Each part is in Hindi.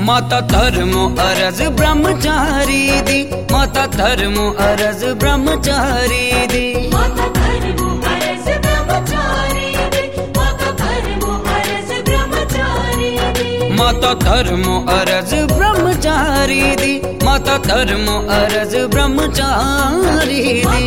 माता धर्मो अरज ब्रह्मचारी दी, माता धर्मो अरज ब्रह्मचारी दी, माता धर्मो अरज ब्रह्मचारी दी, माता धर्मो अरज ब्रह्मचारी दी, माता धर्मो अरज ब्रह्मचारी दी, माता धर्मो अरज ब्रह्मचारी दी।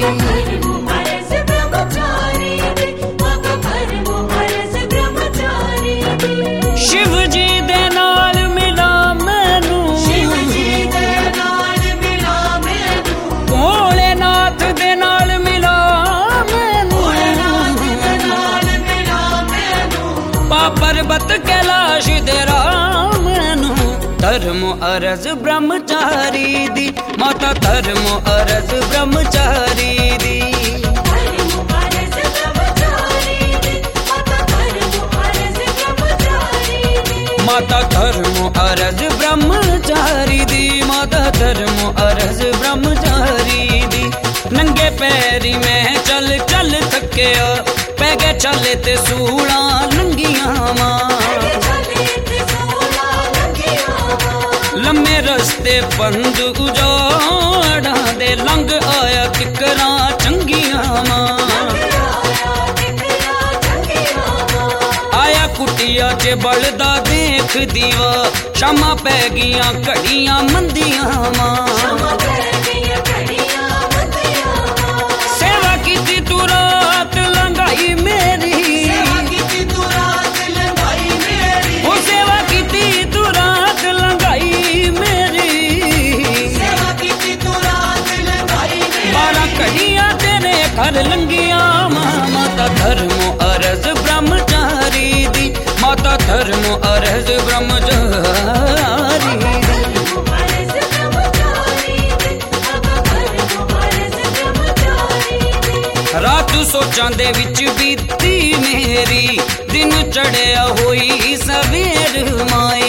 शिव जी दे नाल मिला मैनू, शिव जी दे नाल मिला मैनू, भोलेनाथ दे नाल मिला मैनू, भोलेनाथ दे नाल मिला मैनू, पर्वत कैलाश दे राम मैनू। धर्मो अरज ब्रह्मचारी दी, माता धर्मो अरज ब्रह्मचारी दी, माता धर्मो अरज ब्रह्मचारी दी, माता धर्मो अरज ब्रह्मचारी दी। नंगे पैरी में चल चल थकिया, पै गए चले ते सूला लंगिया मां, लम्मे रस्ते बंद उजाड़ा दे लंघ आया किकरा चंगिया मां, आया कुटिया च बलदा देख दीवा, शामा पै गियां घड़ियां मंदियां मां, सेवा कीती तू रात लंघाई मेरी, ओ सेवा कीती तू रात लंघाई मेरी, 12 घड़ियां तेरे घर लंघियां मां। माता धर्मो अरज ब्रह्मचारी दी, माता धर्मो अरज ब्रह्मचारी दी। रात सोचां दे विच बीती मेरी, दिन चढ़िया होई सवेर माए,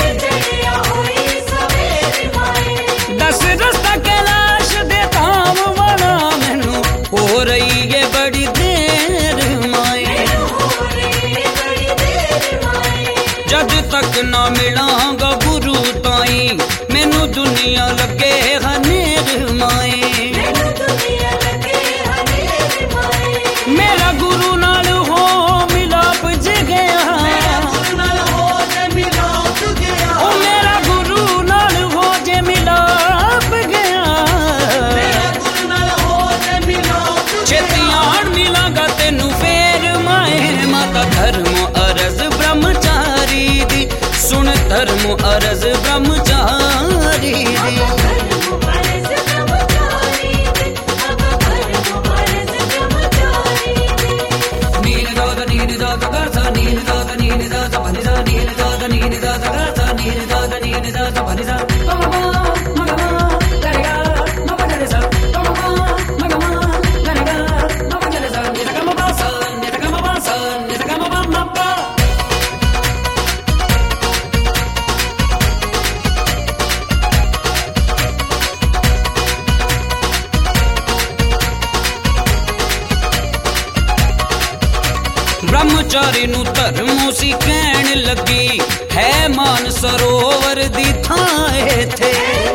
दस रस्ता कैलाश दे धाम वाला मैनू हो रही है बड़ी देर माए, जद तक ना मिलांगा गुरु ताई मैनू दुनिया लगे हनेर माए, मेरा गुरु नाल हो मिलाप ज गया, ओ मेरा गुरु नाल हो जे मिलाप गया, छेतियां मिलांगा तेनू फेर माए। माता धर्मो अरज ब्रह्मचारी दी, सुन धर्मो अरज ब्रह्मचारी दी। ब्रह्मचारी नू धर्मो सी कहण लगी, है मान सरोवर दी थाए थे,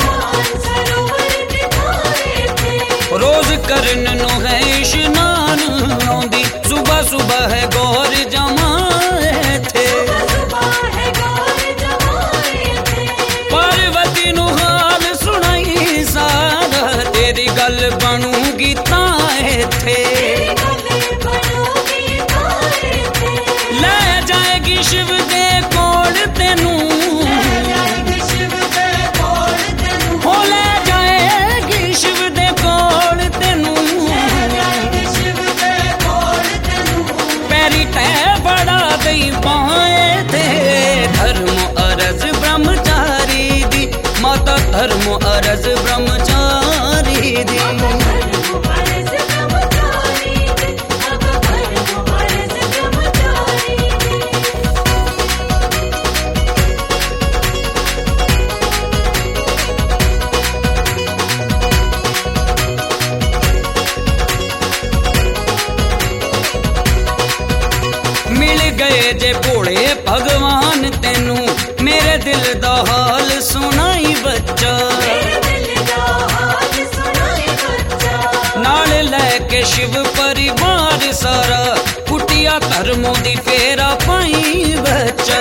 रोज करन नू है इशनान आउंदी, सुबह सुबह है गौर जमाए थे, पार्वती नू हाल सुनाई सारा, तेरी गल बनूगी ताए थे, ले जाएगी शिव दे कोल तेनू, हो ले जाएगी शिव दे कोल तेनू, पैरी तै बड़ा दई पाए थे। धर्मो अरज ब्रह्मचारी दी, माता धर्मो अरज ब्रह्मचारी दी। मिल गए जे भोले भगवान तेनू, मेरे दिल दा हाल सुनाई बच्चा, नाल लैके शिव परिवार सारा कुटिया धर्मों दी फेरा पाई बच्चा।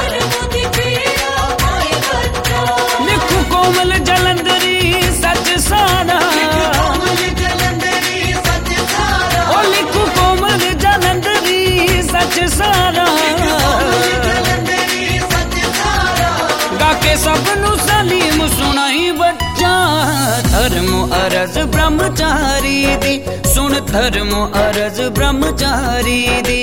लिखू कोमल जलंधरी सच सारा, ओ लिखू कोमल जलंधरी सच सारा, गाके सबनू सलीम सुनाई बच्चा। धर्म अरज ब्रह्मचारी दी, सुन धर्म अरज ब्रह्मचारी दी।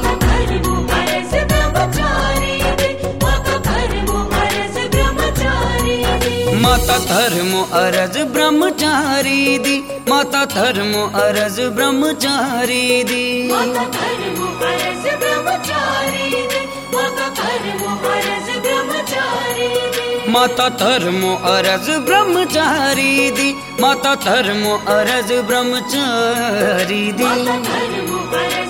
माता धर्म अरज ब्रह्मचारी दी, माता धर्म अरज ब्रह्मचारी दी। माता धर्म अरज ब्रह्मचारी दी, माता धर्म अरज ब्रह्मचारी दी। माता धर्म अरज ब्रह्मचारी दी, माता धर्म अरज ब्रह्मचारी दी। माता धर्म अरज